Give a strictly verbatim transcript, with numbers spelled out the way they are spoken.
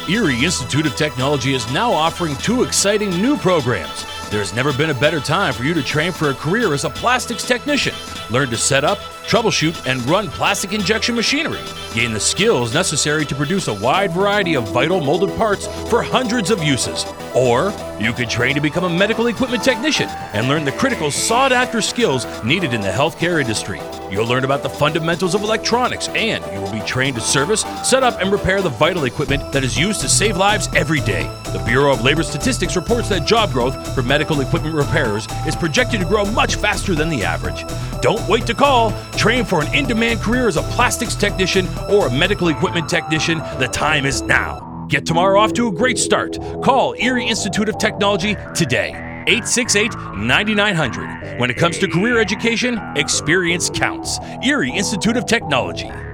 Erie Institute of Technology is now offering two exciting new programs. There's never been a better time for you to train for a career as a plastics technician. Learn to set up, troubleshoot, and run plastic injection machinery. Gain the skills necessary to produce a wide variety of vital molded parts for hundreds of uses. Or you could train to become a medical equipment technician and learn the critical sought-after skills needed in the healthcare industry. You'll learn about the fundamentals of electronics, and you will be trained to service, set up, and repair the vital equipment that is used to save lives every day. The Bureau of Labor Statistics reports that job growth for medical equipment repairers is projected to grow much faster than the average. Don't wait to call. Train for an in-demand career as a plastics technician or a medical equipment technician. The time is now. Get tomorrow off to a great start. Call Erie Institute of Technology today. eight six eight, nine nine zero zero. When it comes to career education, experience counts. Erie Institute of Technology.